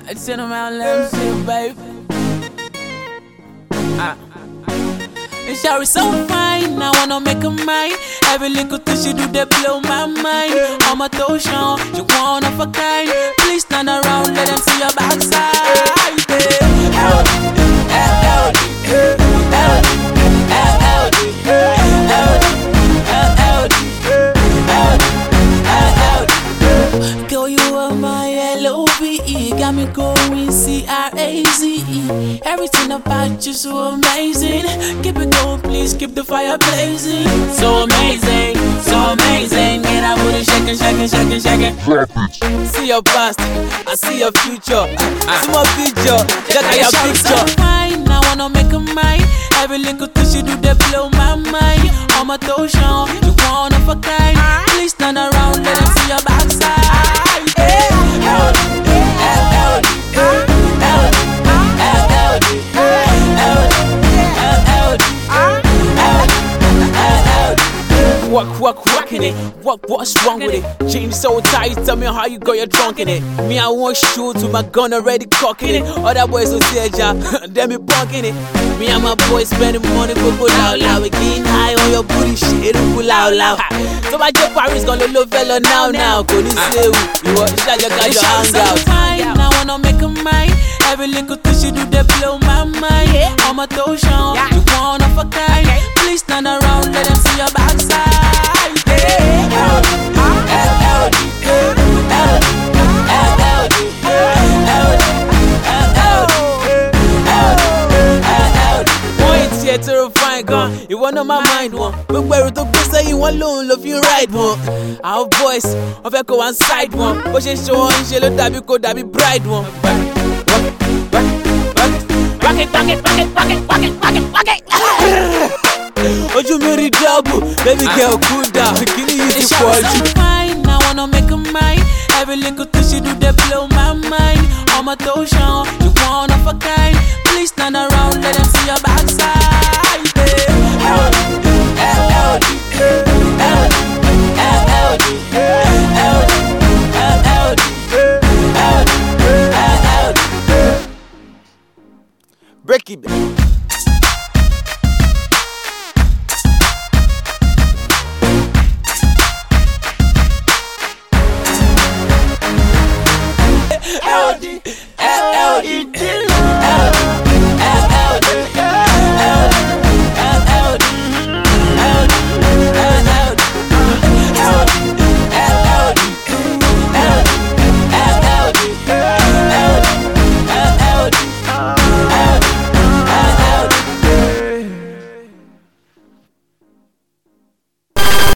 Send them out, let them see you, baby. And Shari so fine, I wanna make her mine. Every little thing she do, they blow my mind. On my toe shine, she one of a kind. Please stand around, let them see your backside. Girl, you are my L-O-V-E. Got me going C-R-A-Z-E. Everything about you so amazing. Keep it going, please keep the fire blazing. So amazing, so amazing. Get that booty shaking, shaking, shaking, shaking. See your past, I see your future. See my picture, check out your picture. Fine, I wanna make her mine. Every little thing she do, they blow my mind. On my toe shine, you one of a kind. Please stand around, let them see your backside. Walking it. What's wrong with it? James so tight, tell me how you got your drunk in it. Me, I won't shoot with my gun already cocking it. Other boys will say, ja, them be bunking it. Me and my boys spending money, go loud, loud. We getting high on your booty, shit, go loud, loud. So my job Paris gonna love fella now. Couldn't say you what? Shut your guys, your hands out. I wanna make her mine. Every little thing she do, they blow my mind. On my toe shine, you one of a kind. Please stand around, let them see your backside. Terrifying gun, you want on my mind one. But where to go say you alone, love you right one. Our voice, of echo one side one. But she show on she look that be bright one. Rock it. What you marry double, baby girl, cool down. Can you use it for you? Fine, I wanna make her mine. Every little thing she do, they blow my mind. On my toe shine, you one of a kind. Please stand around, let them see your backside. Break it. LD.